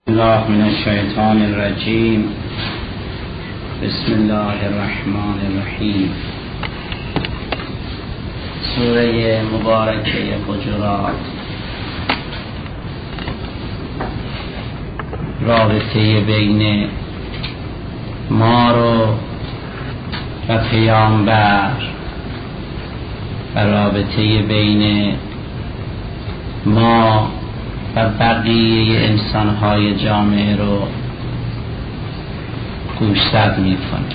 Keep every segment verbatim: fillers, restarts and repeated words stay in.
الله من الشیطان الرجیم. بسم الله الرحمن الرحیم. سوره مبارکه حجرات رابطه بین ما رو و پیامبر و رابطه بین ما و بقیه انسان‌های جامعه رو گوشزد می‌کنه.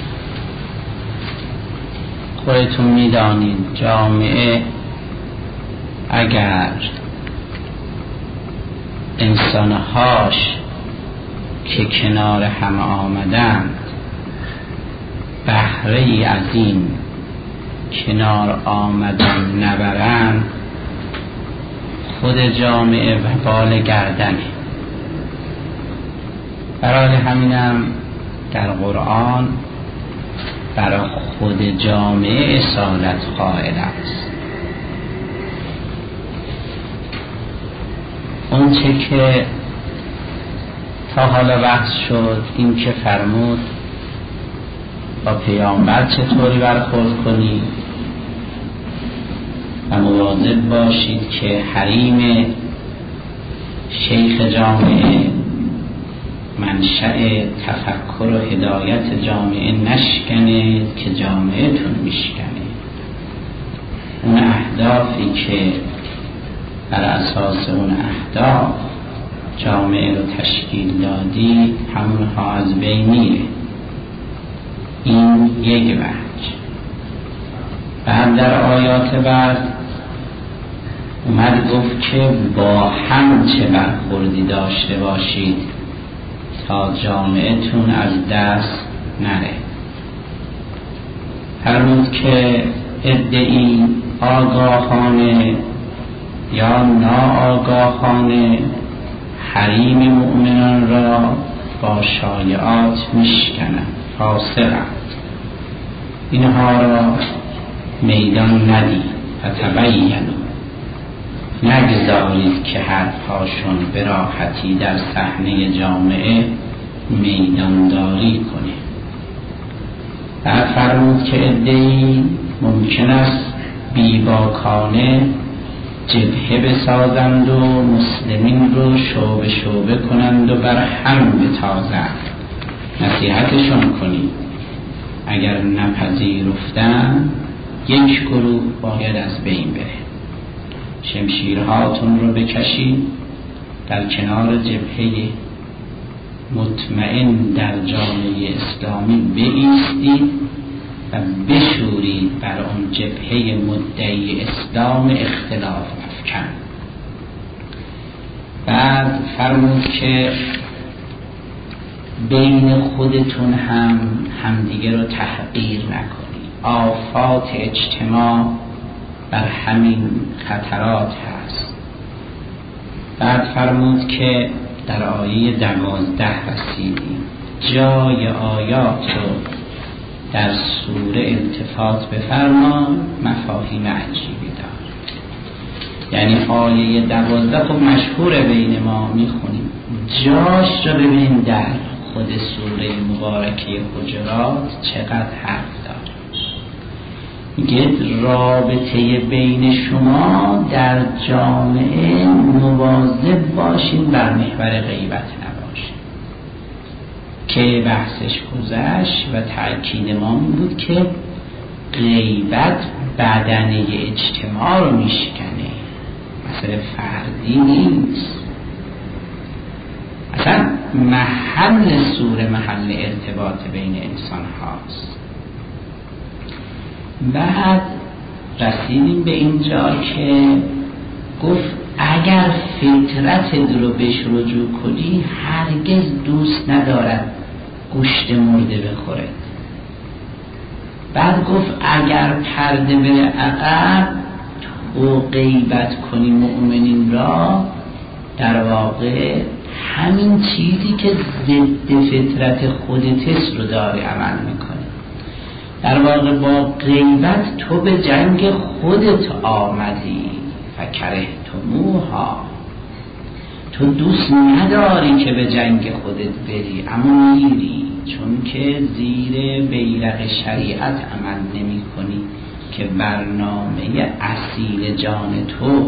خودتون می‌دانید جامعه اگر انسان‌هاش که کنار هم آمدن بهره‌ای از این کنار آمدن نبرن، خود جامعه وبال گردنه. برای همینم در قرآن برای خود جامعه اصالت قائل است. اون چه که تا حالا بحث شد این که فرمود با پیامبر چطوری برخورد کنید و مواظب باشید که حریم شیخ جامعه منشأ تفکر و هدایت جامعه نشکنه که جامعه تون میشکنه. اون اهدافی که بر اساس اون اهداف جامعه رو تشکیل دادی همونها از بین میره. این یک وجه. بعد در آیات بعد اومد گفت که با هم چه برخوردی داشته باشید تا جامعه تون از دست نره. فرمود که ادعی آگاهانه یا ناآگاهانه حریم مؤمنان را با شایعات میشکنند، فاسقند. اینها را میدان ندید و تبینوا، نگذارید که حرفهاشون به راحتی در صحنه جامعه میدانداری کنه. بعد فرمود که عده‌ای ممکن است بیباکانه جبهه بسازند و مسلمین رو شعبه شعبه کنند و بر هم بتازند. نصیحتشون کنید، اگر نپذیرفتن یک گروه باید از بین بره. شمشیرهاتون رو بکشید، در کنار جبهه مطمئن در جامعه اسلامی بایستید و بشورید بر اون جبهه مدعی اسلام اختلاف افکن. بعد فرمود که بین خودتون هم همدیگه رو تحقیر نکنید. آفات اجتماع بر همین خطرات هست. بعد فرمود که در آیه دوازده رسیدیم، جای آیات رو در سوره التفات بفرما، مفاهیم عجیبی داره. یعنی آیه دوازده خب مشهوره بین ما میخونیم، جاش رو ببین در خود سوره مبارکه حجرات چقدر حرف داره. میگه رابطه بین شما در جامعه مواظب باشین بر محور غیبت نباشین، که بحثش گذشت و تأکید ما این بود که غیبت بدنه اجتماع رو میشکنه، مسئله فردی نیست. اصلا محل سوره محل ارتباط بین انسان هاست. بعد رسیدیم به اینجا که گفت اگر فطرت رو بهش رجوع کنی هرگز دوست ندارد گوشت مرده بخوره. بعد گفت اگر پرده بره عقب و غیبت کنی مؤمنین را، در واقع همین چیزی که ضد فطرت خودت رو داری عمل میکنه. در واقع با غیبت تو به جنگ خودت آمدی، فکرهتموها، تو دوست نداری که به جنگ خودت بری، اما میری چون که زیر بیرق شریعت عمل نمی کنی که برنامه اصیل جان تو.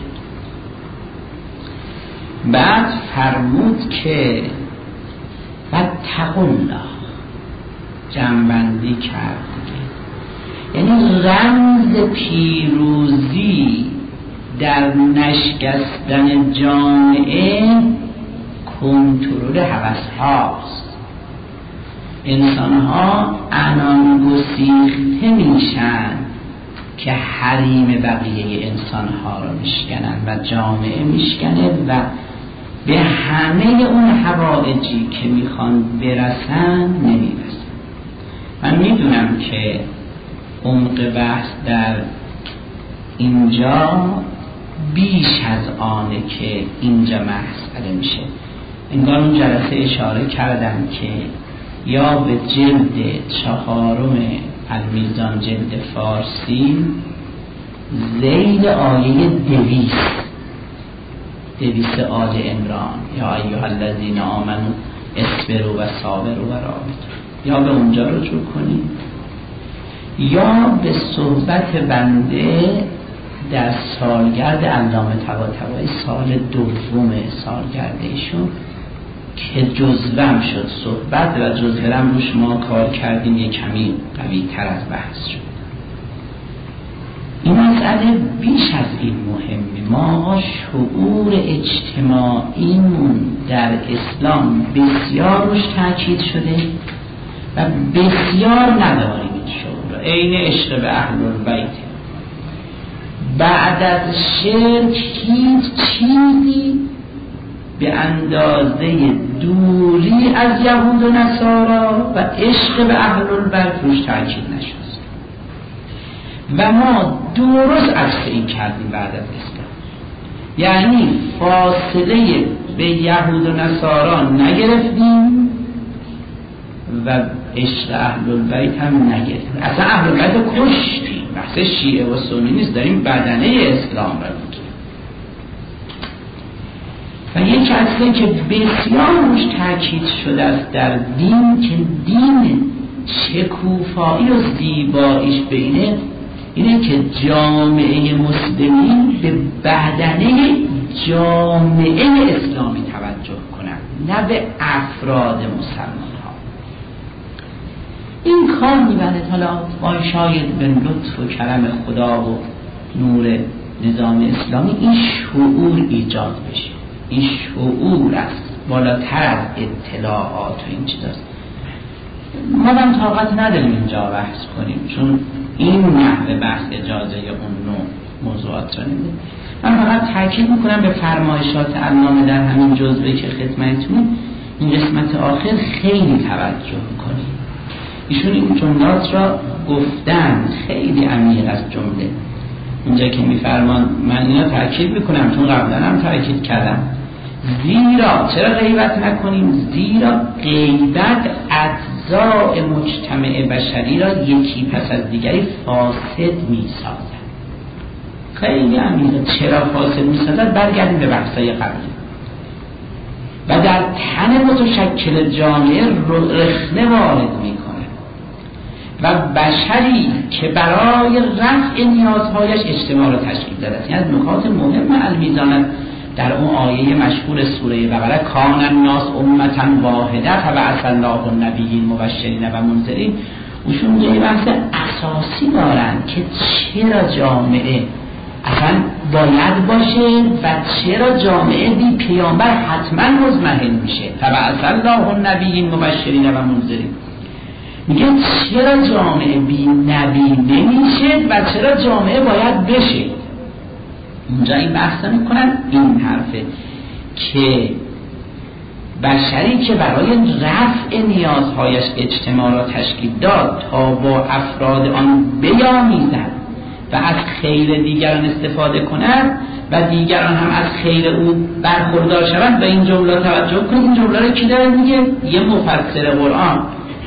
بعد فرمود که واتقوا الله، جمع‌بندی کرد، یعنی رمز پیروزی در نشکستن جامعه کنترل هوس هاست. انسان ها عنان گسیخته میشن که حریم بقیه انسان ها رو میشکنن و جامعه میشکنه و به همه اون حوائجی که میخوان برسن نمیرسن. من میدونم که عمق بحث در اینجا بیش از آنه که اینجا مسئله میشه. انگار اون جلسه اشاره کردم که یا به جلد چهارم المیزان جلد فارسی ذیل آیه دویست دویست آل عمران یا ایها الذین آمنوا اصبروا و صابروا و رابطوا، یا به اونجا رجوع کنید یا به صحبت بنده در سالگرد علامه طباطبایی سال دوم سالگرد ایشون که جزوم شد صحبت و جزوم رو شما کار کردیم، یک کمی قوی تر از بحث شد. این مسئله بیش از این مهمه. ما شعور اجتماعیمون در اسلام بسیار روش تاکید شده و بسیار نداریم این شعور، عین عشق به اهل البیت. بعد از شرک هیچ چیزی به اندازه دوری از یهود و نصارا و عشق به اهل البیت روش تاکید نشد و ما درست عکس این کردیم بعد از اسلام. یعنی فاصله به یهود و نصارا نگرفتیم و عشق اهل البیت هم نگرفتیم. اصلا اهل البیت رو کشتیم. بحث شیعه و سنی نیست، داریم بدنه اسلام رو میگیم. و یک اصلی که بسیار روش تاکید شده است در دین که دین شکوفایی و زیباییش بینه اینه که جامعه مسلمین به بدنه جامعه اسلامی توجه کنند، نه به افراد مسلمان ها. این کار میبنده حالا با شاید به لطف و کرم خدا و نور نظام اسلامی این شعور ایجاد بشه. این شعور است بالاتر از اطلاعات و این چیزاست. ما هم طاقت نداریم اینجا بحث کنیم چون این نحوه بحث اجازه اون نوع موضوعات را نمیده. من فقط تاکید میکنم به فرمایشات علامه در همین جزوه که خدمتتون این قسمت آخر خیلی توجه کنید. ایشون این جملات را گفتن خیلی عمیق از جمله. اینجا که میفرمان من اینا تاکید میکنم چون قبلا هم تاکید کردم، زیرا چرا غیبت نکنیم؟ زیرا غیبت اجزاء مجتمع بشری را یکی پس از دیگری فاسد میسازد. خیلی عمیقه. چرا فاسد میسازد؟ برگردیم به بحثای قبلی. و در تن متشکل جامعه رخنه وارد میکنه و بشری که برای رفع نیازهایش اجتماع را تشکیل داده است. یعنی از نکات مهم المیزان در اون آیه مشهور سوره بقره کان الناس امة واحده فبعث الله النبیین مبشرین و منذرین، اوشون یه بحث اساسی دارن که چرا جامعه اصلا باید باشه و چرا جامعه بی پیامبر حتما مضمحل میشه. فبعث الله النبیین مبشرین و منذرین، میگه چرا جامعه بی نبی نمیشه و چرا جامعه باید بشه. اونجا این بحث میکنن این حرفه که بشری که برای رفع نیازهایش اجتماع را تشکیل داد تا با افراد آن بیامیزد و از خیر دیگران استفاده کند و دیگران هم از خیر او برخوردار شوند. به این جمله توجه کنید. این جمله رو کی داره میگه؟ یه مفسر قرآن.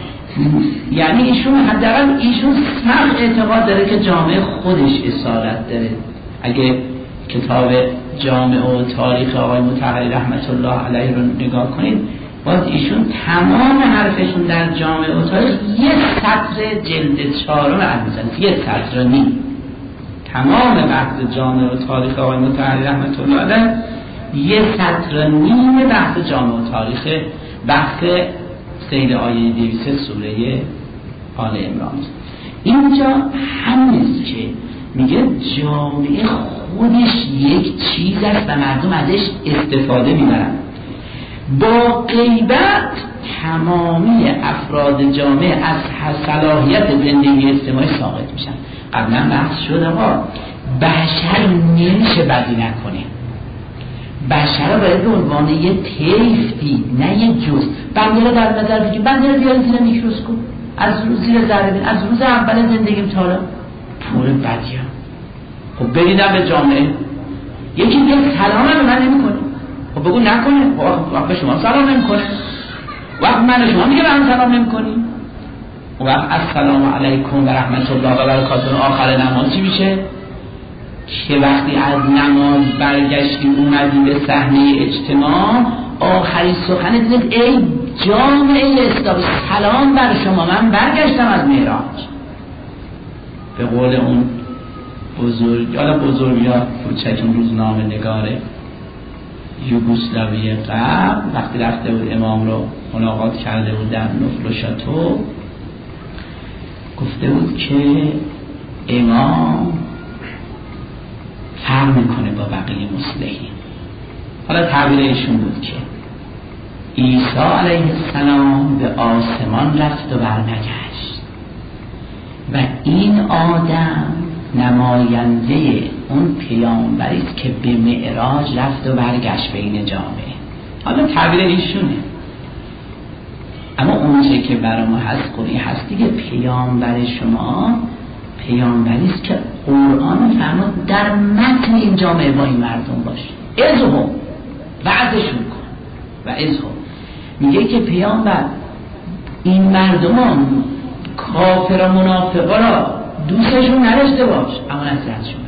یعنی ایشون حداقل ایشون سخت اعتقاد داره که جامعه خودش اصالت داره. اگه کتاب جامعه و تاریخ آقای مطهری رحمت الله علیه رو نگاه کنید، باز ایشون تمام حرفشون در جامعه و تاریخ یه سطر جلد چهارم عزیزان، یه سطر نیم. تمام بحث جامعه و تاریخ آقای مطهری رحمت الله علیه یه سطر نیم بحث جامعه و تاریخ بحث سیر آیه دویست سوره آل عمران. اینجا همینست که میگه جامعه خودش یک چیز است و مردم ازش استفاده میبرن. با غیبت تمامی افراد جامعه از صلاحیت زندگی اجتماعی ساقط میشن. قبلا بحث شد آقا بشر نمیشه بدی نکنه، بشر باید به عنوان یه طیفی نه یه جز. بنده رو در نظر بگیم، بنده رو بیارید زیر میکروسکوپ، از روز زیر ذره بین، از روز اول زندگیم تا حالا پور بدیم. خب بریدم به جامعه، یکی یه سلام هم به من نمی کنه، خب بگو نکنه، وقت به شما سلام نمی کنه، وقت من شما میگه به هم سلام نمی کنی، وقت السلام علیکم و رحمت الله و برکاته آخر نماز چی میشه؟ که وقتی از نماز برگشتی اومدی به صحنه اجتماع، آخری سخن دیدید ای جامعه اسلامی سلام بر شما، من برگشتم از معراج. به قول اون بزرگ، حالا بزرگ یا کوچک اون روزنامه نگاره یوگسلاوی قبل وقتی رفته بود امام رو ملاقات کرده بود در نفل و شاتو، گفته بود که امام فرق میکنه با بقیه مصلحین. حالا تعبیر ایشون بود که عیسی علیه السلام به آسمان رفت و برنگشت و این آدم نماینده اون پیامبری است که به معراج رفت و برگشت بین جامعه. حالا تعبیر ایشونه، اما اونچه که برای ما هست قرآن هست دیگه. پیامبر شما پیامبری است که قرآن فرمود در متن این جامعه با این مردم باشه، ازهم وعدشون کن و ازهم. میگه که پیامبر این مردمان کافر و منافقا را دوستشون نداشته باش، اما نصیحتشون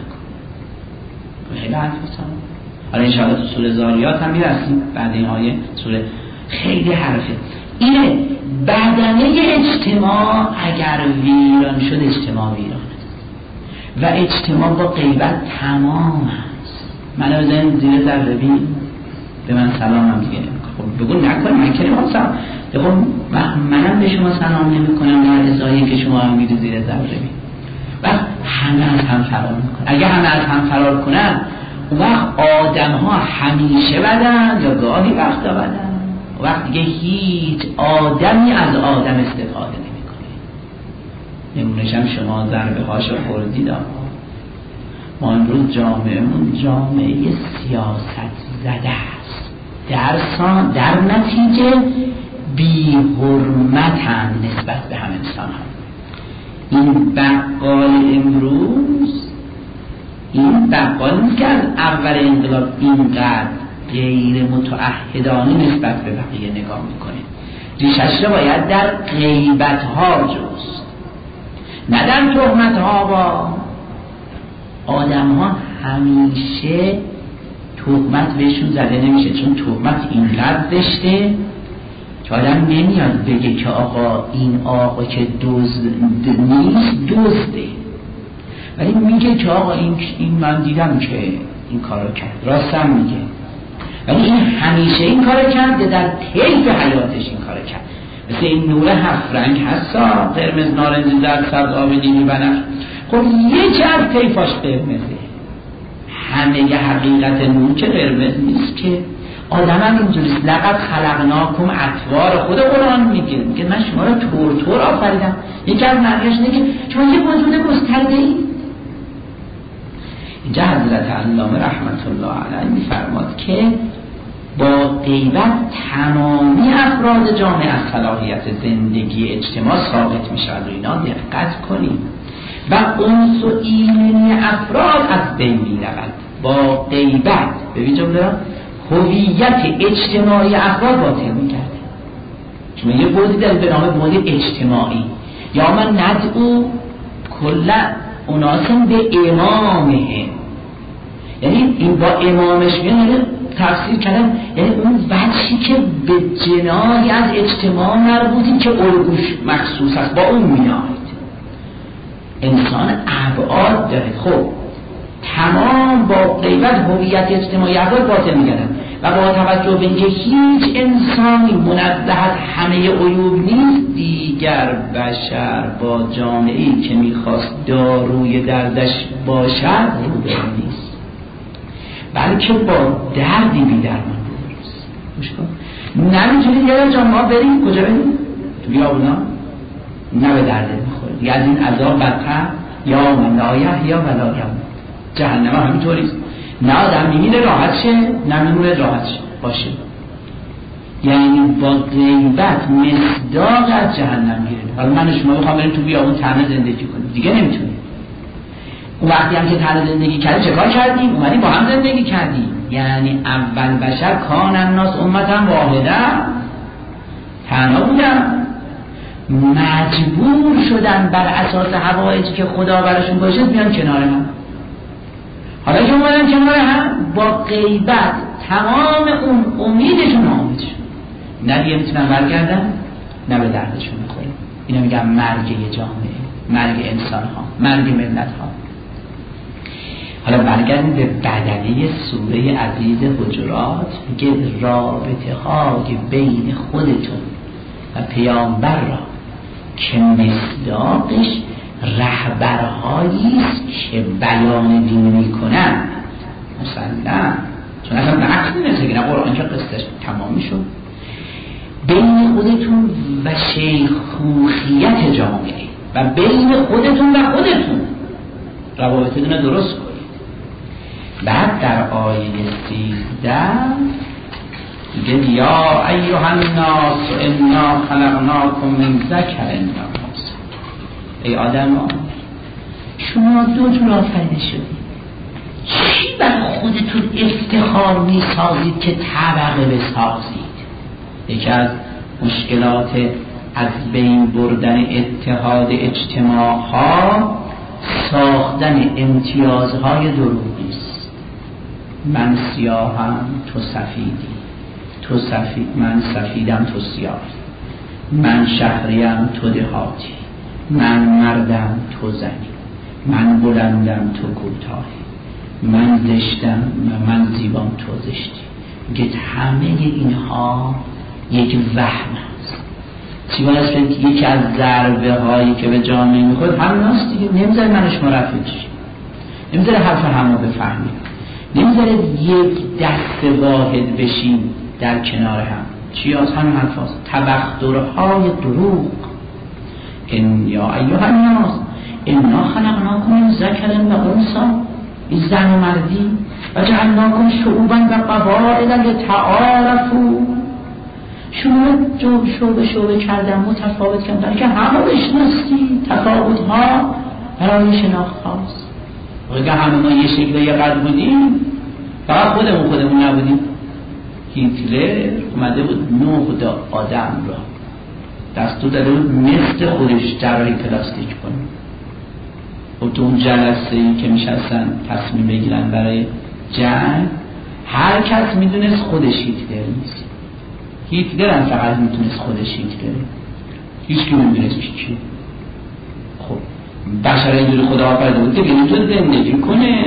بکن. خیلی حرف هستم. حالا انشاءالله تو سوره زاریات هم میرسیم بعد این آیه سوره. خیلی حرفه اینه. بدنه اجتماع اگر ویران شد اجتماع ویران است و اجتماع با غیبت تمام است. من از این زیر ذره بین به من سلام هم دیگه نمیکنم. خب بگو نکن، من که نمیخوام سلام. خب منم به شما سلام نمیکنم در ازایی که شما هم میری زیر ذره بین. وقت همه از هم فرار میکنن. اگه همه از هم فرار کنن اون وقت آدم ها همیشه بدن یا گاهی وقتا بدن. وقت دیگه هیچ آدمی از آدم استفاده نمیکنه. نمونش هم شما ضربه هاشو خوردید. ما امروز جامعهمون جامعه سیاست زده است، در سان در نتیجه بی حرمت هم نسبت به هم انسان هم. این بقال امروز این بقال نیست که از اول انقلاب اینقدر غیر متعهدانه نسبت به بقیه نگاه میکنه. ریشش رو باید در غیبت ها جست، نه در تهمت ها. با آدم ها همیشه تهمت بهشون زده نمیشه، چون تهمت اینقدر زشته که آدم نمیاد بگه که آقا این آقا که دزد نیست دزده، ولی میگه که آقا این, این من دیدم که این کارو کرد، راستم میگه، ولی این همیشه این کارو کرد، در طیف حیاتش این کارو کرد. مثل این نور هفت رنگ هستا، قرمز، نارنجی، زرد، سبز، آبی، نیلی، بنفش. خب یکی از طیفاش قرمزه. همه ی حقیقت نور که قرمز نیست که. آدم هم اینجوریست. لقد خلقناکم اطوار. خود قرآن میگه میگه من شما رو طور طور آفریدم. یکی از معنیش اینه که شما یه وجود گسترده ای. اینجا حضرت علامه رحمت الله علیه میفرماد که با غیبت تمامی افراد جامعه از صلاحیت زندگی اجتماع ساقط میشود و اینا دقت کنیم و انس و ایمنی افراد از بین میرود. با غیبت ببین جمله هویت اجتماعی افراد باطل میکرده. چون یه بودی در به نام بود اجتماعی، یا من ندعو کل اناسم به امامهم، یعنی این با امامش میاد تفسیر کردن، یعنی اون وجهی که به جناحی از اجتماع مربوطی که الگوش مخصوص است با اون میاد. انسان ابعاد داره. خب تمام با غیبت هویت اجتماعی ابعاد باطل میگردن و با توجه به اینکه هیچ انسانی منزه از همه عیوب نیست، دیگر بشر با جامعه‌ای که میخواست داروی دردش باشد روبرو نیست، بلکه با دردی بی درمان روبروست. گوش کن، نمیتونید یه جا ما بریم کجا بریم؟ تو بیابونا نه به درد میخورید یا از این عذاب بدتر یا من لا یحیی ولا یموت. جهنم همینطوریست، نه آدم میمیره راحت شه نه میمیره راحت شه باشه. یعنی با غیبت مصداق از جهنم گیره. حالا من شما بخوام بریم تو بیابون تنها زندگی کنیم دیگه نمیتونیم. اون وقتی هم که تنها زندگی کردیم چه کار کردیم؟ اومدیم با هم زندگی کردیم. یعنی اول بشر کان الناس امتا واحده، تنها بودن، مجبور شدن بر اساس حوایجی که خدا براشون باشه بیان کنار هم. حالا که اومدن کنار هم با غیبت تمام اون امیدشون ناامید شد، نه دیگه میتونن برگردن نه به دردشون میخوره. اینا میگن مرگ یه جامعه، مرگ انسان ها، مرگ ملت ها. حالا برگردیم به بدنه سوره عزیز حجرات، میگه رابطه های بین خودتون و پیامبر را که مصداقش رهبرهایی است که بیان دین میکنن. مثلا چون اصلا نقص نیست که نه قرآن که قصتش تمامی شد. بین خودتون و شیخوخیت جامعه و بین خودتون و خودتون روابطتون رو درست کنید. بعد در آیه سیزده میگه یا ایها الناس انا خلقناکم من ذکر و انثی. ای آدم ها شما دو جور آفریده شدید، چی بر خودتون افتخار می سازید که طبقه بسازید؟ یکی از مشکلات از بین بردن اتحاد اجتماع ها ساختن امتیازهای دروغی است. من سیاهم تو سفیدی، تو سفید من سفیدم تو سیاه، من شهریم تو دهاتی، من مردم تو زنی، من بلندم تو کوتاهی، من زشتم من زیبام تو زشتی. میگه همه اینها یک وهم است. چی باید که یکی از ضربه هایی که به جامعه میخورد همین هست دیگه. نمیذاره من شما رفیق شیم، نمیذاره حرف همو بفهمیم، نمیذاره یک دست واحد بشیم در کنار هم. چی از همین حرف هست؟ تبخترهای دروغ. ان یا ایها الناس انا خلقناکم من ذکر و انثی، این زن و مردی، و جعلناکم شعوبا و قبائل لتعارفوا. شما جو شعبه شعبه کردن متفاوت کردن که همه بشناسی. تفاوت ها برای شناخت هاست. اگه همه ما یه شکل یه قد بودیم فقط خودمون خودمون نبودیم. هیتلر اومده بود نه تا آدم را دستور داده بود مثل خودش جراحی پلاستیک کنه. و تو اون جلسه ای که میشستن تصمیم بگیرن برای جنگ، هر کس میدونست خودش هیتلر نیست. هیتلر هم فقط میتونست خودش هیتلر، هیچ کی نمیدونست چی. خب بشر اینجوری خدا آفریده بود که نمیتونه زندگی کنه،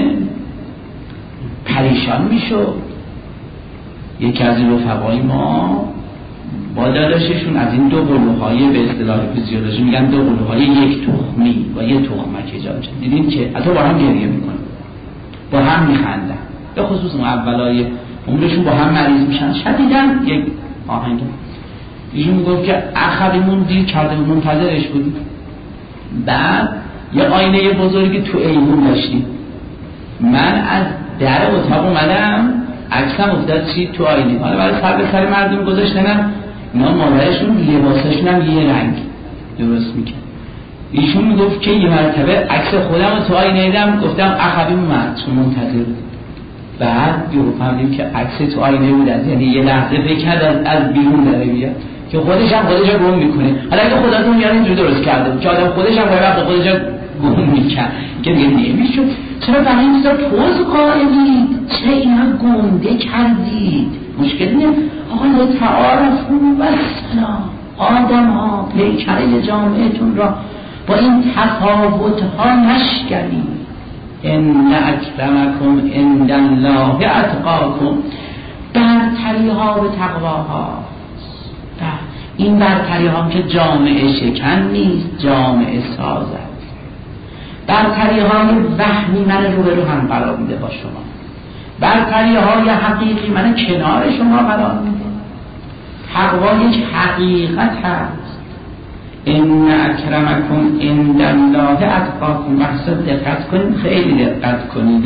پریشان میشد. یکی از این رفقای ما با داداششون از این دو قلوهای به اصطلاح فیزیولوژی میگن دو قلوهای یک تخمی و یک تخمک ایجاد شد. دیدین که حتی با هم گریه میکنن، با هم میخندن، به خصوص اون اولای عمرشون با هم مریض میشن. شدیدن یک آهنگ ایشون میگفت که عقبمون دیر کرده بود، منتظرش بودیم. بعد یه آینه بزرگی تو ایوون داشتیم، من از در اتاق اومدم عکسم افتاد چی تو آینه. حالا برای سر به سر مردم گذاشتنم، اینا مادرشون لباسشون هم یه رنگ درست میکرد. ایشون میگفت که یه مرتبه عکس خودم رو تو آینه دیدم، گفتم عقبی مرد چون منتظر بود. بعد یهو فهمیدیم که عکس تو آینه بود، یعنی یه لحظه فکر کرد از, از بیرون داره میاد که خودش هم خودش رو گم میکنه. حالا اگه خودتون یاد اینجوری درست کرده بود که آدم خودش هم وقت خودش رو گم میکرد که دیگه نمیشد. چرا برای این چیزا توز قائلید؟ چرا اینا گنده کردید؟ مشکل نیست. آقا تعارفوا و السلام، آدم ها پیکره جامعتون را با این تفاوت ها نشکنید. ان اکرمکم عند الله اتقاکم، برتری ها به تقواها. این برتری ها که جامعه شکن نیست، جامعه ساز است. برتری های وهمی من رو به رو هم قرار میده با شما، برتری های حقیقی من کنار شما قرار میده. تقوا یک حقیقت هست. ان اکرمکم عند الله اتقاکم. مقصد دقت کنید، خیلی دقت کنید.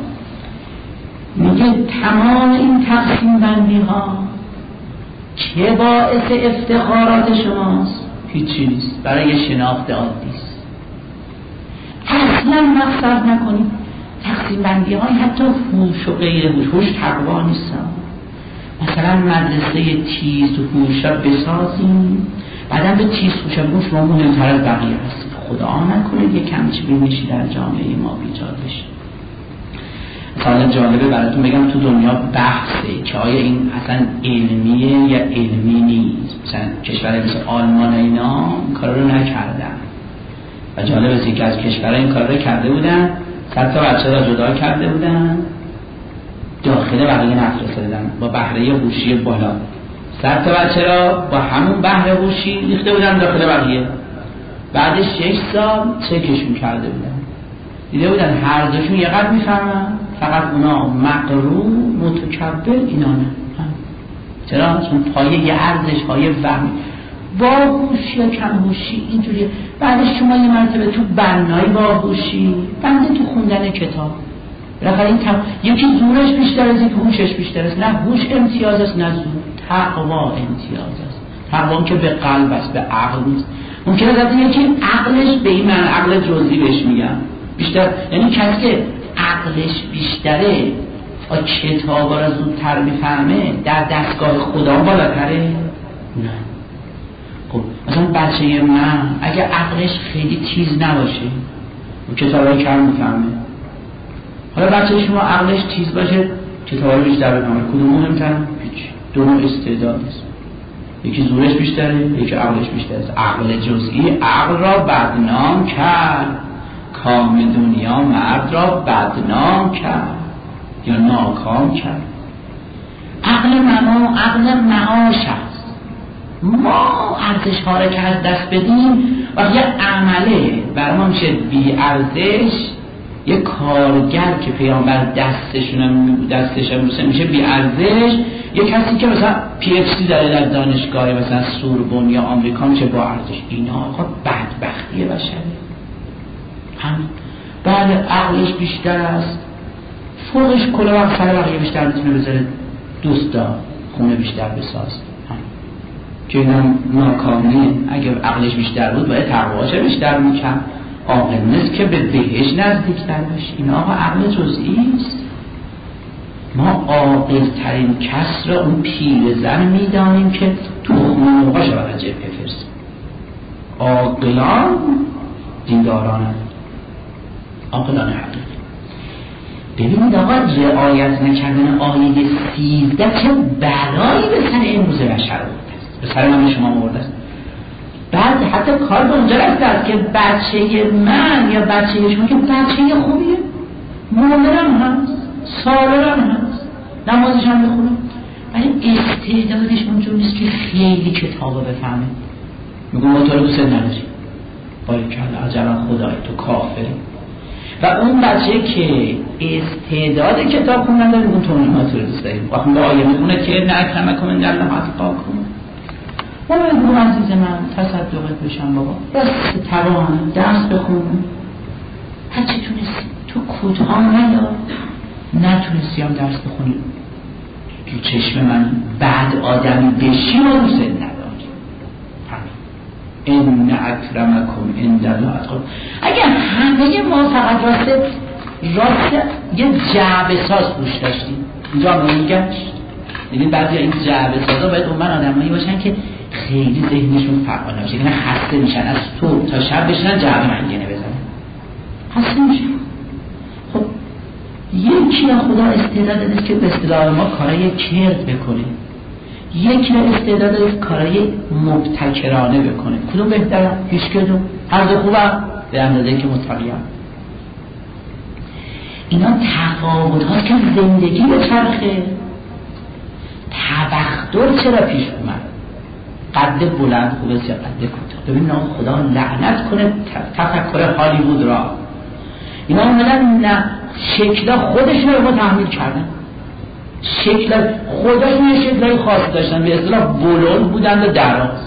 میگه تمام این تقسیم بندی ها چه باعث افتخارات شماست؟ هیچی نیست، برای شناخت عادی است. اصلا مقصد نکنید. تقسیم بندی های حتی هوش و غیر هوش، هوش تقوا نیست. مثلا مدرسه تیز و هوش را بسازیم، بعدم به تیز هوش هوش ما مهمتر از بقیه هست. خدا نکنه یک کمچی بینشی در جامعه ما بیجاد بشه. مثلا جالبه براتون بگم، تو دنیا بحثه که آیا این اصلا علمیه یا علمی نیست. مثلا کشور مثل آلمان اینا این کار رو نکردن و جالبه است که از کشورها این کار رو کرده بودن، صد تا بچه را جدا کرده بودن، داخل بقیه نفرستادن با بهره هوشی بالا. صد تا بچه را با همون بهره هوشی ریخته بودن داخل بقیه. بعد شش سال چکشون کرده بودن، دیده بودن هر دوشون یه قدر میفهمن، فقط اونا مقرور متکبر، اینا نه. چرا؟ چون پایه یه ارزش های وهمی باهوشی یا کمهوشی اینجوریه. بعدش شما یه مرتبه تو بنای باهوشی، بنده تو خوندن کتاب. بالاخره این تق... یکی زورش بیشتر از یکی هوشش بیشتر است. نه هوش امتیاز است، نه زور. تقوا امتیاز است. تقوا که به قلب است، به عقل نیست. ممکنه ذاتی یکی عقلش به این من عقل جزئی بهش میگم بیشتر، یعنی کسی که عقلش بیشتره و کتابا را زودتر میفهمه در دستگاه خدا بالاتره؟ نه. خب مثلا بچه من اگه عقلش خیلی تیز نباشه و کتابا رو کم میفهمه، حالا بچه شما عقلش تیز باشه کتابا رو بیشتر بفهمه، کدوم مهمتره؟ هیچ. دو نوع استعداد است، یکی زورش بیشتره، یکی عقلش بیشتره. عقل جزئی عقل را بدنام کرد، کام دنیا مرد را بدنام کرد یا ناکام کرد. عقل ما عقل معاش است. ما ارزش ها را که از دست بدیم و یه عمله برای ما میشه بی ارزش. یه کارگر که پیامبر دستشون دستش میشه بی ارزش. یه کسی که مثلا پی اف سی داره در دانشگاه مثلا سوربن یا آمریکا میشه با ارزش. اینا آقا بدبختی بشره. همین. بعد عقلش بیشتر است، فوقش کلا وقت سر بقیه بیشتر میتونه بذاره، دوستا خونه بیشتر بساز. که اینم ناکامیه. اگه عقلش بیشتر بود باید تقواش بیشتر میکرد. عاقل نیست که به بهش نزدیکتر بشه. این آقا عقل جزئی است. ما عاقل ترین کس را اون پیرزن میدانیم که تو خونه موقعش را از جبهه فرست. عاقلان دینداران عاقلان حقیقی. ببینید آقا رعایت نکردن آیه سیزده چه بلایی به سر امروز بشر آورده است، به سر من شما آورده است. بعد حتی کار به اونجا رسید که بچه من یا بچه شما که بچه خوبیه، مؤمنم هست، صالحم هست، نمازش هم بخونه، ولی استعدادش اونجور نیست که خیلی کتابو بفهمه. میگم ما تو رو دوست نداری، باریکلا عجبا خدای تو کافری. و اون بچه که استعداد کتاب خوندن داره، اون تو ما تو رو دوست داریم. وقتی به آیه میگونه که نه اکرمکم عند الله اتقاکم. ما بگو عزیز من تصدقت بشم بابا، دست توان درس بخون، هرچی تونستی تو کدام نیار، نتونستی هم درس بخونی تو چشم من بعد آدمی بشی و دوست نداری. ان اکرمکم عند الله اتقاکم. اگر همه ما فقط راست راست یه جعبه ساز پوش داشتیم اینجا میگشت، ببین بعضی این جعبه سازا باید اون من آدمایی باشن که خیلی ذهنشون فعال باشه، یعنی خسته میشن از تو تا شب بشینن جعبه منگنه بزنن، خسته میشن. خب یکی را خدا استعداد داده که به اصطلاح ما کارای کرد بکنه، یکی را استعداد داده کارای مبتکرانه بکنه. کدوم بهتره؟ هیچ کدوم. هر دو خوبه به اندازه که متقیان. اینا تفاوت هاست که زندگی به چرخه. تبختر چرا پیش اومد؟ قد بلند خوبه یا قد کوتاه؟ ببین خدا لعنت کنه تفکر هالیوود را. اینا اومدن نه شکل خودشون رو تحمیل کردن، شکل خودشون یه شکلای خاصی داشتن، به اصطلاح بلند بودن و دراز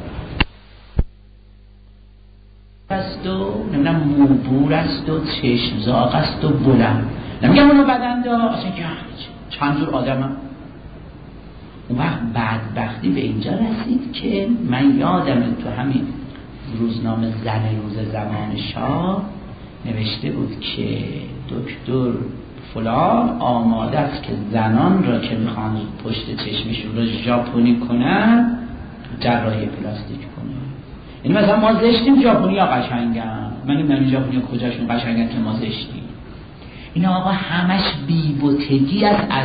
است و نمیدونم موبور است و چشم زاغ است و بلند. نمیگم اونو بدن دا اصلا که چند جور آدم هم. اون وقت بدبختی به اینجا رسید که من یادم تو همین روزنامه زن روز زمان شاه نوشته بود که دکتر فلان آماده است که زنان را که میخوان پشت چشمشون رو ژاپنی کنن جراحی پلاستیک کنن. این مثلا ما زشتیم ژاپنی ها قشنگن، من نمیدونم ژاپنی کجاشون قشنگن که ما زشتیم. اینا آقا همش بی‌بتگی است از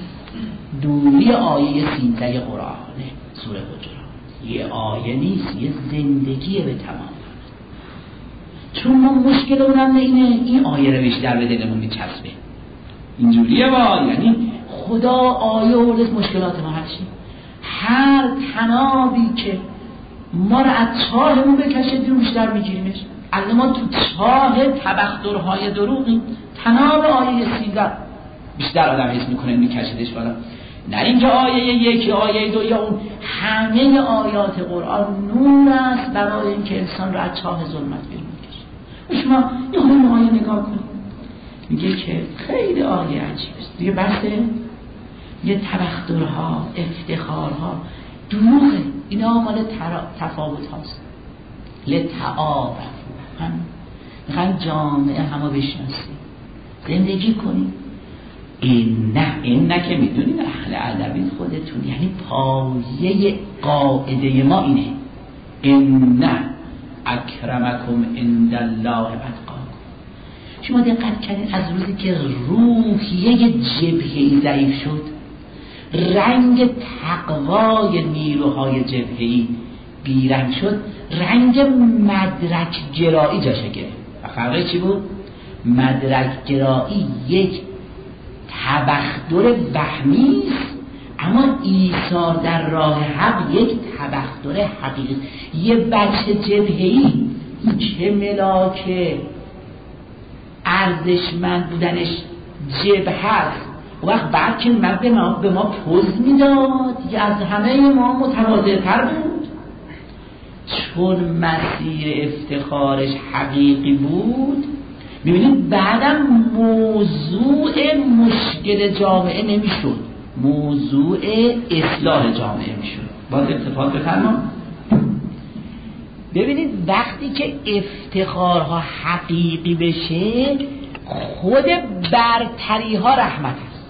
دوری آیه سیزده قرآنه سوره حجرات. یه آیه نیست، یه زندگیه به تمام. چون ما مشکل اونم اینه این آیه رو بیشتر به دلمون میچسبه. اینجوریه با یعنی خدا آیه ورد مشکلات ما هرچی. هر تنابی که ما رو از چاهمون بکشه دیرو بیشتر میگیریمش. الان ما تو چاه تبخترهای دروغیم. تناب آیه سیزده بیشتر آدم حس میکنه میکشیدش بالا. نه اینکه آیه یکی آیه دو یا اون همه آیات قرآن نور است برای اینکه انسان رو از چاه ظلمت بیرون بکشه. شما یه خود آیه نگاه کنید میگه که خیلی آیه عجیب است. دیگه بحثه یه تبخترها افتخارها دروغه. اینا مال تفاوت هاست. لتعارف هم میخوایم جامعه همه بشناسیم زندگی کنیم. این نه این نه که میدونید اهل ادبی خودتون یعنی پایه قاعده ما اینه این نه اکرمکم عند الله اتقاکم. شما دقت کردین از روزی که روحیه جبهه‌ای ضعیف شد رنگ تقوای نیروهای جبهه‌ای بیرنگ شد، رنگ مدرک گرایی جاشه گرفت. و فرقه چی بود؟ مدرک گرایی یک تبختر وهمی است، اما ایثار در راه حق یک تبختر حقیقی. یه بچه جبهه‌ای چه ملاک ارزشمند بودنش جبهه است. و وقت بعد که من به ما, به ما پوز میداد یه از همه ما متواضع‌تر بود، چون مسیر افتخارش حقیقی بود. میبینید بعدم موضوع مشکل جامعه نمیشد، موضوع اصلاح جامعه میشد. باز اتفاق بفرما. ببینید وقتی که افتخارها حقیقی بشه خود برتری ها رحمت است.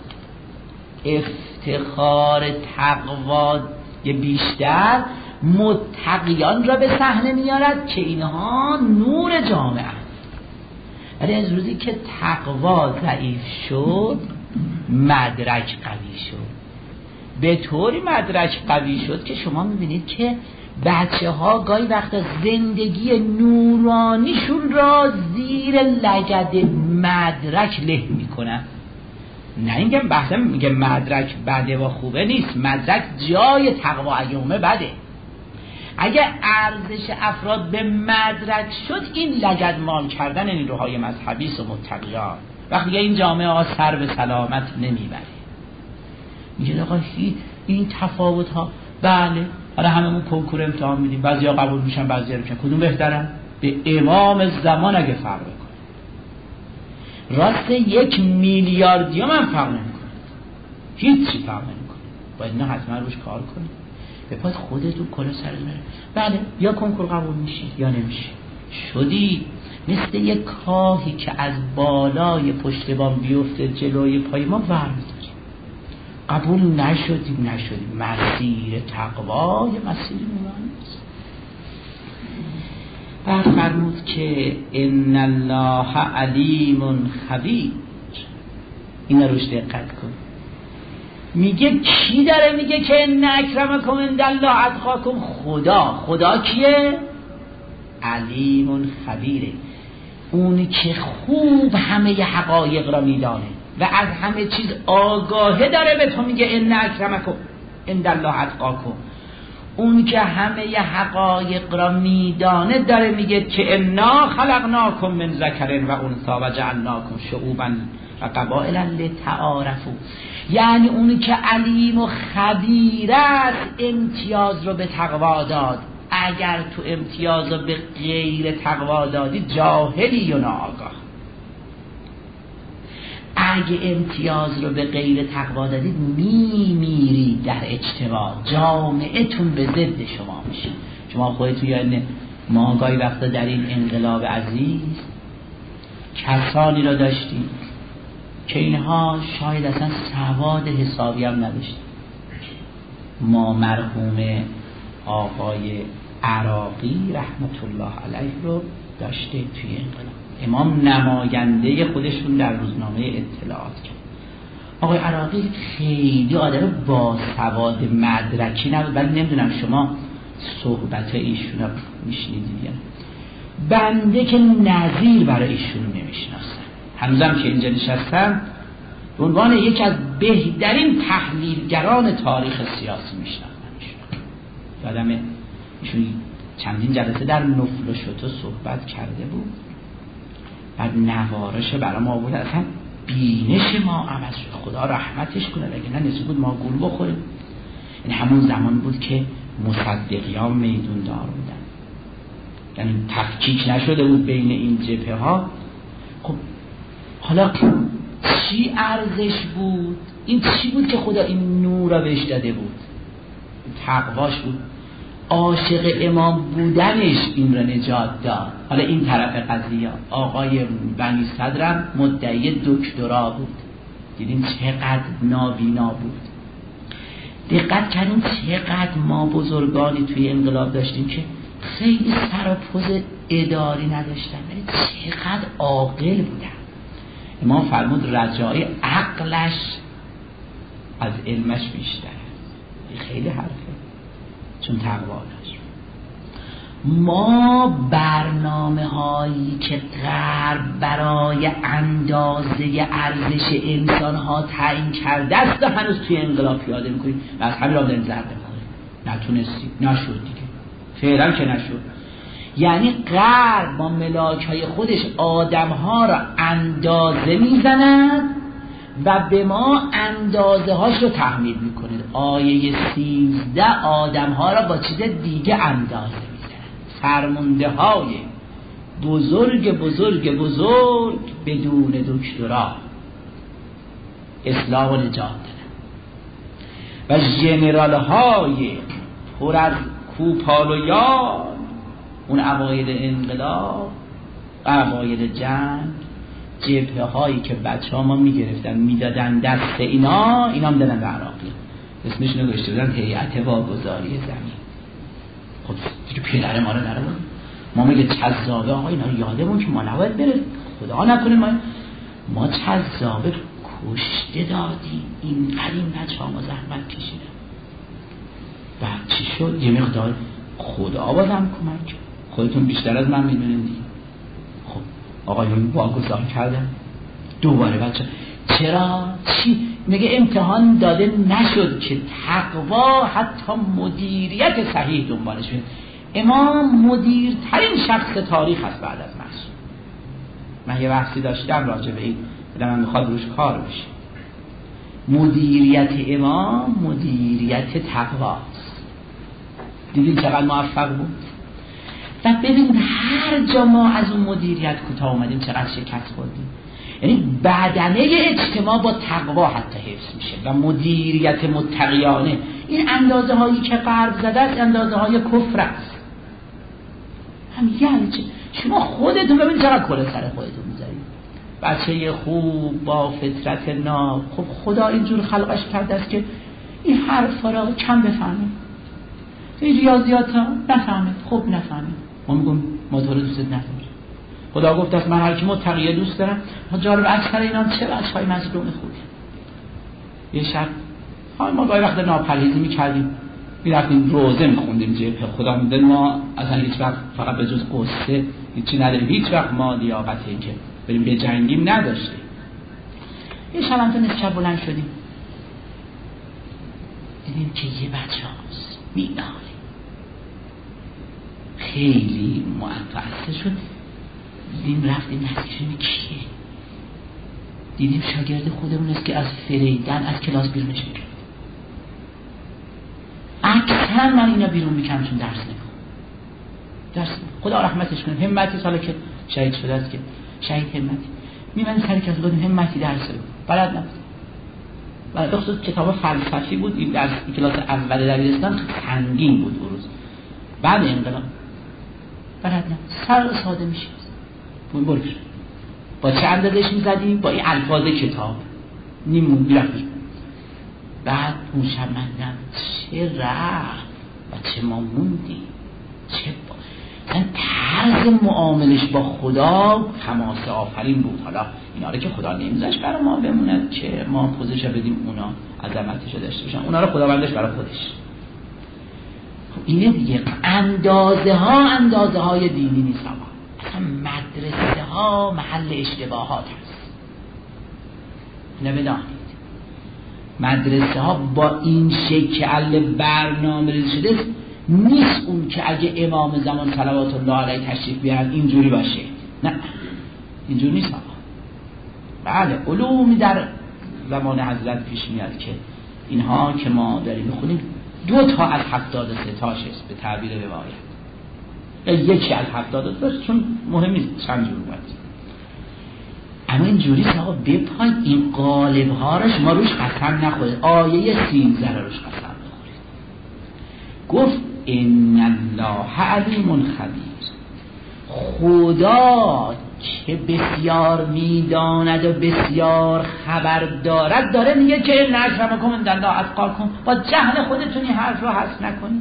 افتخار تقوا بیشتر متقیان را به صحنه میارد که اینها نور جامعه است. ولی از روزی که تقوا ضعیف شد مدرک قوی شد. به طوری مدرک قوی شد که شما میبینید که بچه ها گاهی وقتا زندگی نورانیشون را زیر لگد مدرک له میکنن. نه اینکه بحثم میگه مدرک بده و خوبه نیست، مدرک جای تقوا ایومه بده. اگه ارزش افراد به مدرک شد این لگد مال کردن نیروهای مذهبی و متقیان وقتی این جامعه ها سر به سلامت نمیبره. میگه آقا این تفاوت ها بله حالا هممون کنکور امتحان میدیم، بعضیا قبول میشن بعضیا نمیشن، کدوم بهترن؟ به امام زمان اگه فرق بکنه راست یک میلیاردی هم فرق نمیکنه، هیچی فرق نمیکنه. باید نه حتما روش کار کنید. به پاس خودتون کلا سرتون بره. بله یا کنکور قبول میشید یا نمیشید. شدی مثل یک کاهی که از بالای پشت بام بیفته جلوی پای ما ورمی‌داره. قبول نشدیم نشدیم مسیر تقوا یه مسیر نورانی است. بعد فرمود که ان الله علیم خبیر. اینا روش دقت کن. میگه کی داره میگه که ان اکرمکم عند الله اتقاکم؟ خدا. خدا کیه؟ علیم خبیره، اونی که خوب همه حقایق را میدانه و از همه چیز آگاهه داره. به تو میگه ان اکرمکم عند الله اتقاکم. اون که همه حقایق را میدانه داره میگه که انا خلقناکم من ذکر و انثی و جعلناکم شعوبا و قبائل لتعارفوا. یعنی اونی که علیم و خبیر است امتیاز رو به تقوا داد. اگر تو امتیاز رو به غیر تقوا دادی جاهلی و ناآگاه. اگه امتیاز رو به غیر تقوا دادید میمیرید در اجتماع، جامعه تون به ضد شما میشه. شما خودتون یعنی ما گاهی وقتا در این انقلاب عزیز کسانی را داشتیم که اینها شاید اصلا سواد حسابی هم نداشتیم. ما مرحوم آقای عراقی رحمت الله علیه رو داشته توی انقلاب. امام نماینده خودشون در روزنامه اطلاعات کرد. آقای عراقی خیلی آدم با سواد مدرکی نبود، ولی نمیدونم شما صحبت ایشون رو میشنیدید یا بنده که نظیر برای ایشون نمیشناسم. هنوزم که اینجا نشستم به عنوان یکی از بهترین تحلیلگران تاریخ سیاسی میشناسم ایشون. یادمه ایشون چندین جلسه در نفل و شتو صحبت کرده بود، بعد نوارش برای ما بود، اصلا بینش ما عوض شد. خدا رحمتش کنه، اگه نه نسبت بود ما گول بخوریم. این همون زمان بود که مصدقیان میدون دار بودن، یعنی تفکیک نشده بود بین این جبهه ها. خب حالا چی ارزش بود؟ این چی بود که خدا این نور را بهش داده بود؟ تقواش بود، عاشق امام بودنش این را نجات داد. حالا این طرف قضیه آقای بنی صدرم مدعی دکترا بود. دیدین چقدر نابینا بود. دقت کردین چقدر ما بزرگانی توی انقلاب داشتیم که خیلی سر و پوز اداری نداشتن ولی چقدر عاقل بودن. امام فرمود رجای عقلش از علمش بیشتره. خیلی حرفه، چون تقوا داشت. ما برنامه هایی که غرب برای اندازه ارزش انسان ها تعیین کرده است و هنوز توی انقلاب پیاده میکنیم و از همین را داریم ضربه می‌خوریم. نتونستیم، نشد دیگه، فعلا که نشد. یعنی غرب با ملاک های خودش آدم ها را اندازه میزند و به ما اندازه هاش رو تحمیل میکنه. آیه سیزده آدم ها را با چیز دیگه اندازه میزنه. فرمانده های بزرگ بزرگ بزرگ بدون دکترا اصلاح و نجات دادن و ژنرال های پر از کوپال و یال اون اوایل انقلاب، اوایل جنگ، جبهه هایی که بچه ها ما میگرفتن میدادن دست اینا، اینا هم دادن به عراقی. اسمش نگوشته بودن هیئت واگذاری زمین. خب دیگه پدر ما رو نرون ما میگه چذابه آقا اینا رو یادمون که ما نباید بره، خدا نکنه ما ما چذابه کشته دادیم. این قدیم بچه ها ما زحمت کشیدن. بعد چی شد؟ یه مقدار خدا بازم کمک. خودتون بیشتر از من میدونین دیگه. خب آقایون واگذار کردن دوباره بچه. چرا؟ چی؟ میگه امتحان داده نشد که تقوا حتی مدیریت صحیح دنبالش بید. امام مدیرترین شخص تاریخ هست بعد از معصوم. من یه بحثی داشتم راجع به این، بدم من میخواد روش کار بشه. مدیریت امام مدیریت تقواست. دیدین چقدر موفق بود؟ و ببینید هر جا ما از اون مدیریت کوتاه اومدیم چقدر شکست خوردیم. یعنی بدنه اجتماع با تقوا حتی حفظ میشه و مدیریت متقیانه. این اندازه هایی که غرب زده است اندازه های کفر است. هم یعنی چه؟ شما خودتون ببین چقدر کله سر خودتون میذارید. بچه خوب با فطرت ناب، خب خدا اینجور خلقش کرده است که این حرفا را کم بفهمه، این ریاضیات ها نفهمه. خب نفهمه، ما میگم موتور دوست نداره. خدا گفت است من هر کی متقیه دوست دارم. جالب اکثر اینا چه بچهای مظلوم خوبی. یه شب ما گاهی وقت ناپرهیزی می‌کردیم، می‌رفتیم روزه می‌خوندیم جبهه، خدا می‌دونه ما اصلا هیچ وقت فقط به جز قصه هیچی نداریم، هیچ وقت ما لیاقتی که بریم به جنگیم نداشتیم. یه شب هم تو نصف شب بلند شدیم دیدیم که یه بچه هاست می‌ناله، خیلی متأثر شد. دیدیم رفتیم نزدیکش کیه، دیدیم شاگرد خودمون است که از فریدن از کلاس بیرونش می‌کرد. اکثر من اینا بیرون میکنم چون درس نکنم، درس نکنم. خدا رحمتش کنه. همتی سالا که شهید شده است که شهید همتی میمن سری که از بودیم همتی درس رو بلد نبود. و بخصوص کتاب فلسفی بود، این درس کلاس اول دبیرستان سنگین بود اون روز بعد انقلاب، بلد نبود. سر ساده میشه اون برش با چه اندازش میزدیم با این الفاظ کتاب نیمون میرفتیم. بعد اون شب من دیدم چه رفت و چه ما موندیم، چه با این طرز معاملش با خدا حماسه آفرین بود. حالا اینا رو که خدا نمیذاش برای ما بمونه که ما پوزش بدیم اونا عظمتشو داشته باشن، اونا رو خدا بندش برای خودش. خب اینه دیگه، اندازه ها اندازه های دینی نیست، اصلا مدرسه ها محل اشتباهات هست. نمیدانید مدرسه ها با این شکل برنامه ریزی شده نیست اون که اگه امام زمان صلوات الله علیه تشریف بیارن اینجوری باشه، نه اینجوری نیست آقا. بله علومی در زمان حضرت پیش میاد که اینها که ما داریم میخونیم دو تا از هفتاد و سه تاش است به تعبیر روایت، یکی از هفتاد و سه چون مهم نیست چند جور باید. اما اینجوری آقا بپای این قالب ها رو شما روش قسم نخورید، آیه سیزده روش قسم بخورید. گفت ان الله علیم خبیر، خدا که بسیار میداند و بسیار خبر دارد داره میگه که ان اکرمکم عند الله اتقاکم، با جهل خودتون این حرف رو حذف نکنید.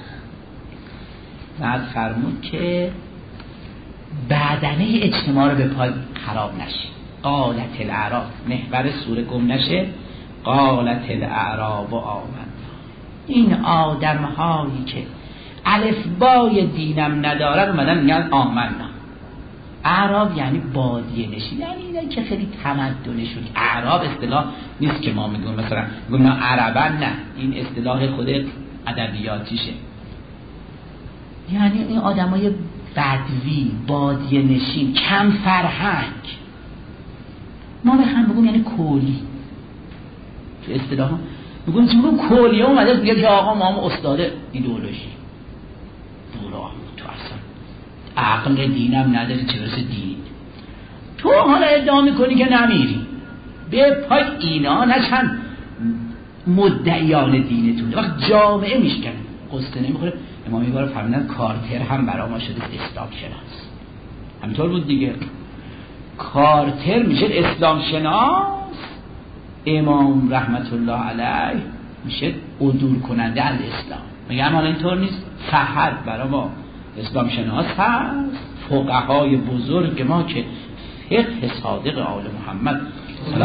بعد فرمود که بدنه اجتماع رو به پای خراب نشه. قالت الاعراب، محور سوره گم نشه، قالت الاعراب آمن، این آدم هایی که الفبای دینم ندارد اومدن میگن آمنا. اعراب یعنی بادیه نشین، یعنی اینایی که خیلی تمدنشون. اعراب اصطلاح نیست که ما میگیم مثلا میگم نه عربن، نه، این اصطلاح خود ادبیاتیشه. یعنی این آدمای بدوی، بادیه نشین، کم فرهنگ. ما بخوام بگم یعنی کولی، تو اصطلاح میگم چون کولی اومده میگه که آقا ما هم استاد ایدئولوژی دورا، تو اصلا عقل دینم نداری چه برسه دین، تو حالا ادعا میکنی که نمیری به پای اینا نشن مدعیان دینتون. وقت جامعه میشکنن قصه نمیخوره. امام یه بار فرمودن کارتر هم برای ما شده اسلام شناس، همینطور بود دیگه. کارتر میشه اسلام شناس، امام رحمت الله علیه میشه عدول کننده از اسلام. میگه اما اینطور نیست، فحد برای ما اسلام شناس هست، فقهای بزرگ ما که فقه صادق آل محمد صلی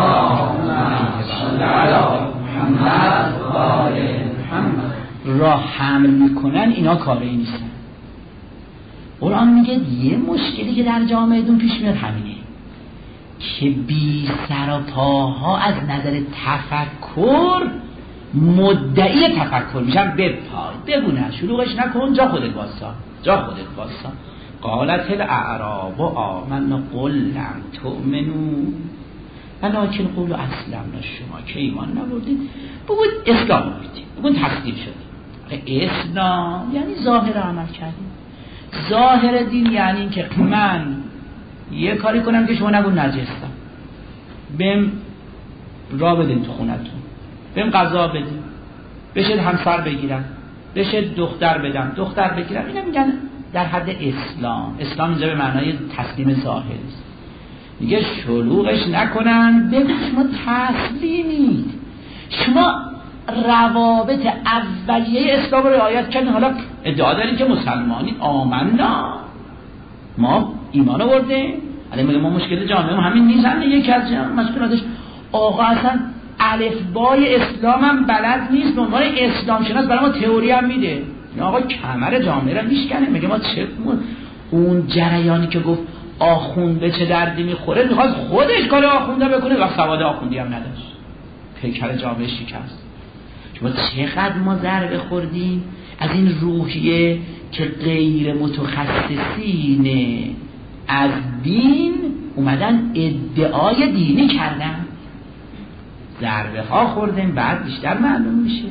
الله علیه محمد و آل محمد را حمل میکنن، اینا کاری نیستن. قرآن میگه یه مشکلی که در جامعه دون پیش میاد همینه که بی سر و پاها از نظر تفکر مدعی تفکر میشن. به پای بگو نه، شلوغش نکن، جا خودت واسا، جا خودت واسا. قالت الاعراب آمنا قل لم تؤمنوا ولکن قولوا اسلمنا، شما که ایمان نبردید بگو اسلام آوردید، بگو تسلیم شدید. اسلام یعنی ظاهر عمل کردیم. ظاهر دین یعنی این که من یه کاری کنم که شما نگو نجستم، بهم را بدین تو خونتون، بهم غذا بدین، بشه همسر بگیرم، بشه دختر بدم، دختر بگیرم. اینا میگن در حد اسلام. اسلام اینجا به معنای تسلیم ظاهری است. میگه شلوغش نکنن، بگو شما تسلیمید، شما روابط اولیه اسلام رو رعایت کردین، حالا ادعا دارین که مسلمانین. آمنا، ما ایمان آوردیم، الان ما مشکل جامعه ما همین نیست، همین یکی از مشکلاتش آقا اصلا الفبای اسلام هم بلد نیست، به عنوان اسلام شناس برای ما تئوری هم میده. آقا کمر جامعه رو میشکنه، میگه ما چه اون جریانی که گفت آخوند به چه دردی میخوره، میخواد خودش کار آخونده بکنه و سواد آخوندی هم نداشت، پیکر جامعه شکست. شما چقدر ما ضربه خوردیم از این روحیه که غیر متخصصین از دین اومدن ادعای دینی کردن، ضربه ها خوردیم، بعد بیشتر معلوم میشه.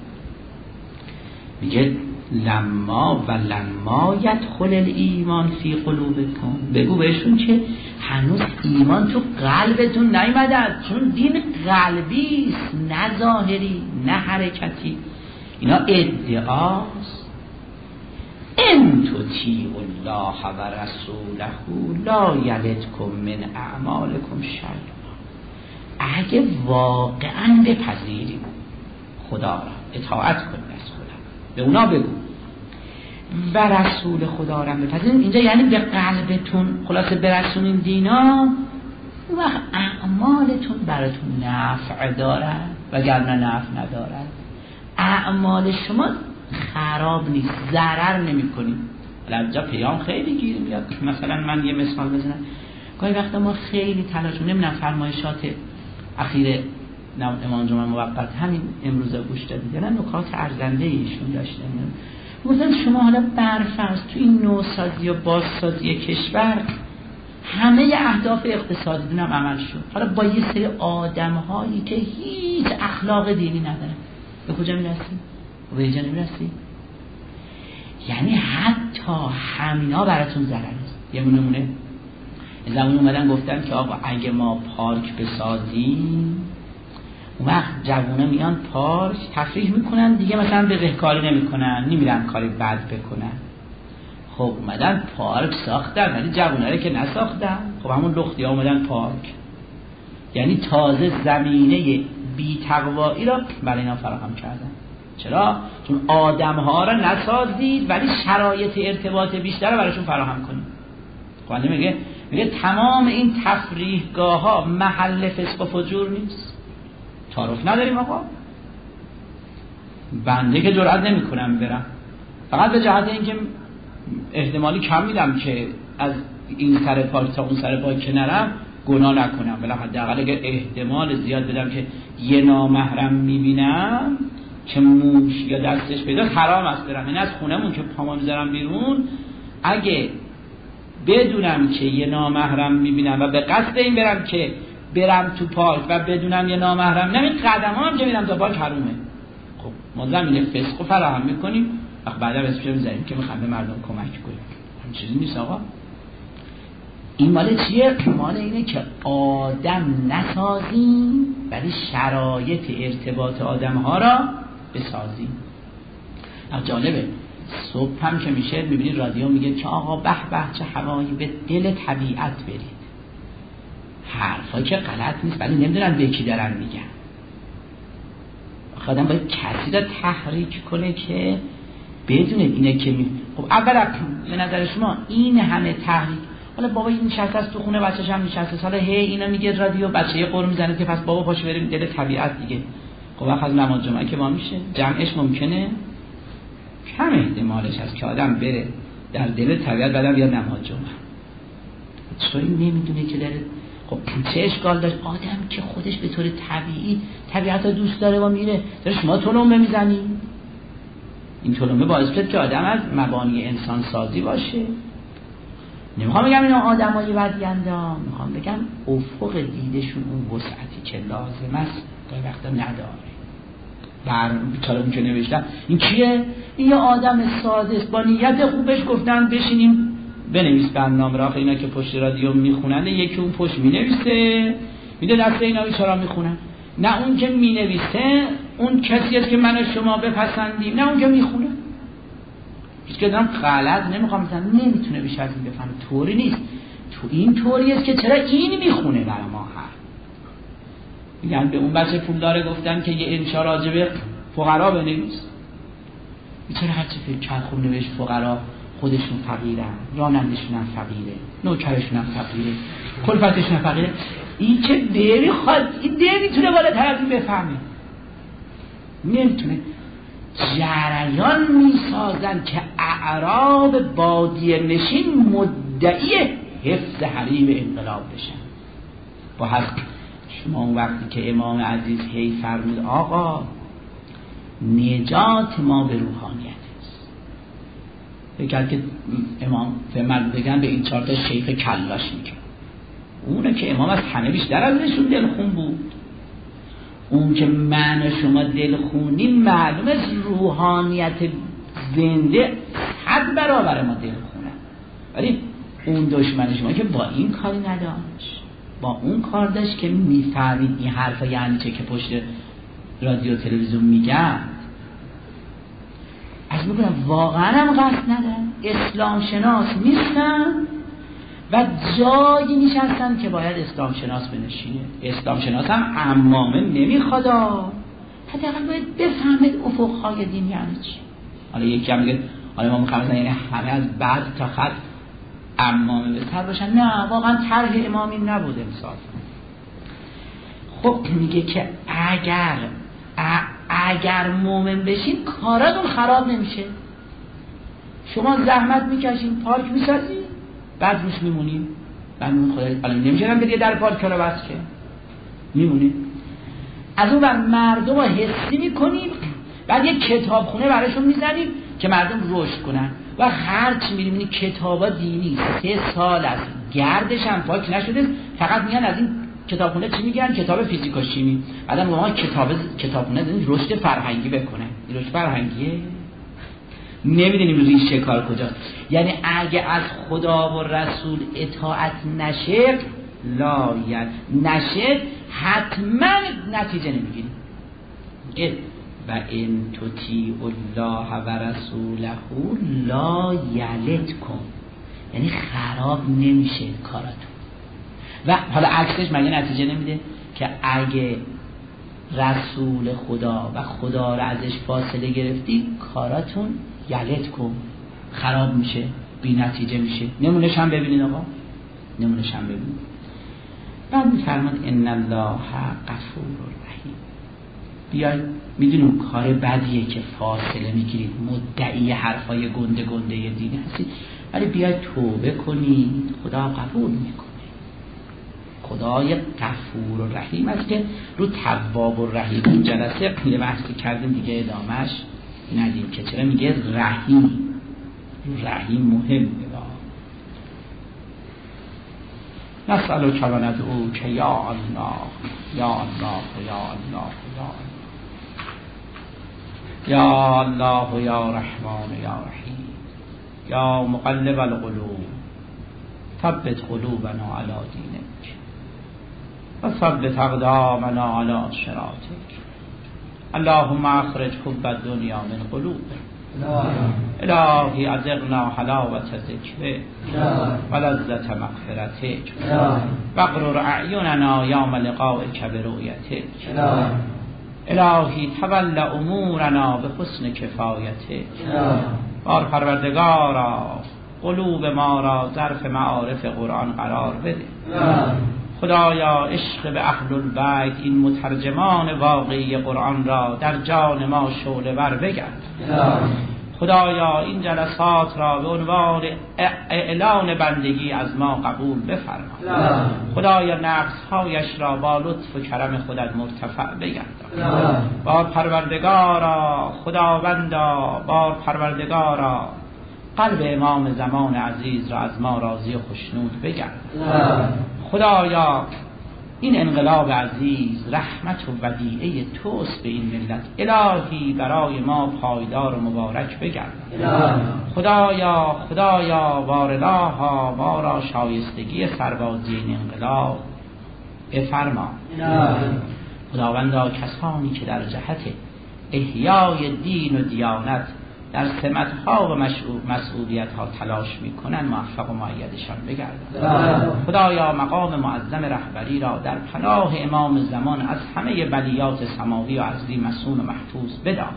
میگه لما و لما یدخل الایمان فی قلوبکم، بگو بهشون که هنوز ایمان تو قلبتون نیامده، چون دین قلبی است نه ظاهری نه حرکتی، اینا ادعاست. ان تطیعوا الله و رسوله لا یلدکم من اعمالکم شیئا، اگه واقعا بپذیریم خدا را، اطاعت کنیم از خدا، به اونا بگو و رسول خدا را بپذیریم، اینجا یعنی به قلبتون خلاصه برسونین دینا، اون وقت اعمالتون براتون نفع دارد وگرنه نفع ندارد. اعمال شما خراب نیست، ضرر نمی کنید. لذا پیام خیلی گیر میاد. مثلا من یه مثال بزنم، گاهی وقتا ما خیلی تلاش نمیدونم فرمایشات اخیر امام جمعه موقت همین امروز گوش دادید، یعنی نکات ارزنده ایشون داشتن. گفتن شما حالا برفرض تو این نوسازی و بازسازی کشور همه اهداف اقتصادی هم عمل شد، حالا با یه سری آدم هایی که هیچ اخلاق دینی ندارن، به کجا میرسیم؟ به اینجا نمیرسیم؟ یعنی حتی همینا براتون ضرر است. یه نمونه زمان اومدن گفتن که آقا اگه ما پارک بسازیم اون وقت جوونا میان پارک تفریح میکنن دیگه، مثلا به بهکاری نمیکنن، نمیرن کاری بد بکنن. خب اومدن پارک ساختن ولی جوونا که نساختن، خب همون لختی ها اومدن پارک، یعنی تازه زمینه بی تقوایی را برای اینا فراهم کردن. چرا؟ چون آدم ها را نسازید ولی شرایط ارتباط بیشتر را براشون فراهم کنید. خب میگه میگه تمام این تفریحگاه ها محل فسق و فجور نیست؟ تعارف نداریم آقا؟ بنده که جرئت نمی‌کنم برم، فقط به جهت اینکه احتمالی کم میدم که از این سر پارک تا اون سر پارک که نرم گناه نکنم، ولی حداقل اگر احتمال زیاد بدم که یه نامحرم میبینم که موش یا دستش پیداست حرام است برم. این از خونمون که پامو میذارم بیرون، اگه بدونم که یه نامحرم میبینم و به قصد این برم که برم تو پارک و بدونم یه نامحرم، نه این قدم هم که میرم تا پارک حرومه. خب ما زمینه فسق رو فراهم میکنیم، وقت بعدا اسمش رو میذاریم که میخوام به مردم کمک کنیم. همین چیزی نیست آقا. این مال چیه؟ مال اینه که آدم نسازیم ولی شرایط ارتباط آدم ها را بسازیم. جالبه صبح هم که میشه میبینید رادیو میگه که آقا به به چه هوایی، به دل طبیعت برید. حرفا که غلط نیست ولی نمیدونن به کی دارن میگن. آدم باید کسی را تحریک کنه که بدونه اینه که می... خب اولا به نظر شما این همه تحریک، حالا بابا این نشسته است تو خونه بچه‌ش هم نشسته، حالا هی اینا میگه رادیو بچه یه قرم میزنه که پس بابا پاش بریم دل طبیعت دیگه. خب وقت از نماز جمعه که ما میشه جمعش ممکنه کم احتمالش هست که آدم بره در دل طبیعت بعدم بیاد نماز جمعه. چطور این نمیدونه که داره؟ خب چه اشکال داشت؟ آدم که خودش به طور طبیعی طبیعت رو دوست داره و میره، داره شما تلمبه میزنی. این تلمبه باعث شد که آدم از مبانی انسان سازی باشه. نمیخوام بگم اینا آدمای بدی‌اند، میخوام بگم افق دیدشون اون وسعتی که لازم است تا وقتا نداره. بر بیچاره اون که نوشتم این چیه؟ این یه آدم ساده است با نیت خوبش گفتن بشینیم بنویس برنامه را. اینا که پشت رادیو میخونن یکی اون پشت مینویسه میده دست اینا بیچارا میخونن، نه اون که مینویسه اون کسی است که من و شما بپسندیم، نه اون که میخونه. هیچ که دارم غلط نمیخوام بزنم، نمیتونه بیشتر از این بفهمه، طوری نیست. تو این طوری است که چرا این میخونه برای ما هر میگن به اون بچه پول داره گفتن که یه انشا راجب فقرا بنویس، بیچاره هرچی فکر کرد خوب نوشت فقرا، خودشون فقیرن، رانندشون هم فقیره، نوکرشون هم فقیره، کلفتشون هم فقیره. این که بری خواهد این نمیتونه بالاتر از این بفهمه، نمیتونه. جریان میسازن که اعراب بادیه نشین مدعی حفظ حریم انقلاب بشن. با هر شما اون وقتی که امام عزیز هی فرمود آقا نجات ما به روحانیت است، بگرد که امام فرمود بگن به این چهار تا شیخ کلاش میگه، اونه که امام از همه بیشتر ازشون دلخون بود. اون که من و شما دلخونی معلوم از روحانیت زنده حد برابر ما دلخونه، ولی اون دشمن شما که با این کاری نداشت، با اون کار داشت که میفهمید این حرفا یعنی چه که پشت رادیو و تلویزیون میگن. از میگم واقعا هم قصد ندارن، اسلام شناس نیستن و جایی نشستن که باید اسلام شناس بنشینه. اسلام شناس هم عمامه نمیخواد، حداقل باید بفهمید افقهای دین یعنی چی. حالا یکی هم میگه حالا ما میخوایم یعنی همه از بعد تا خط عمامه بهتر باشن. نه، واقعا طرح امامی نبود امسال. خب میگه که اگر اگر مومن بشین کاراتون خراب نمیشه. شما زحمت میکشین، پارک میسازین، بعد روش میمونیم، بعد میمون خدا الان نمیشنم بگه در پارک رو بس که میمونیم. از اون بر مردم رو حسی میکنیم، بعد یک کتابخونه براشون میزنیم که مردم رشد کنن و هرچی میریم کتابا دینی سه سال از گردش هم پاک نشده، فقط میگن از این کتابخونه چی میگن؟ کتاب فیزیک و شیمی. بعدم ما کتاب کتابخونه داریم رشد فرهنگی بکنه. این رشد فرهنگیه نمیدونیم روزی چه کار کجاست. یعنی اگه از خدا و رسول اطاعت نشه لایت نشه حتما نتیجه نمیگیریم. و ان تطیع الله و رسوله لا یلتکم، یعنی خراب نمیشه کاراتون. و حالا عکسش مگه نتیجه نمیده که اگه رسول خدا و خدا رو ازش فاصله گرفتی کاراتون یلتکم خراب میشه، بی نتیجه میشه. نمونش هم ببینید آقا، نمونش هم ببینید. بعد میفرماد ان الله غفور رحیم. بیاید، میدونیم کار بدیه که فاصله میگیرید، مدعی حرفای گنده گنده دینی هستید، ولی بیاید توبه کنید، خدا قبول میکنه. خدای غفور و رحیم است که رو تواب و رحیم این جلسه میره بحثی کردیم دیگه، ادامهش ندیم که چرا میگه رحیم. رحیم مهمه. نسألک و ندعوک یا الله یا الله یا الله یا الله یا الله یا رحمان یا رحیم یا مقلب القلوب ثبت قلوبنا علی دینک و ثبت اقدامنا علی صراطک. اللهم اخرج حب الدنیا من قلوبنا. الهی اذقنا حلاوت ذکرک و لذت مغفرتک و اغرر اعیننا یوم لقائک برؤیتک. الهی تول امورنا به حسن کفایتک. بار پروردگارا قلوب ما را ظرف معارف قرآن قرار بده. خدایا عشق به اهل البیت این مترجمان واقعی قرآن را در جان ما شعله ور بگرد. خدایا این جلسات را به عنوان اعلان بندگی از ما قبول بفرما. خدایا نقص‌هایش را با لطف و کرم خودت مرتفع بگردان. بار پروردگارا خداوندا، بار پروردگارا قلب امام زمان عزیز را از ما راضی و خوشنود بگردان. خدایا این انقلاب عزیز رحمت و ودیعه توست به این ملت. الهی برای ما پایدار و مبارک بگردان. خدایا خدایا وارلاها ما را شایستگی سربازی این انقلاب بفرما. خداوندا کسانی که در جهت احیای دین و دیانت در سمت‌ها و مسئولیت‌ها تلاش می‌کنند موفق و مؤیدشان بگردان. خدایا مقام معظم رهبری را در پناه امام زمان از همه بلیات سماوی و ارضی مصون و محفوظ بدار.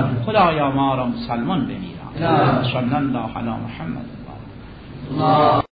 خدایا ما را مسلمان بمیران. صلی الله علی محمد.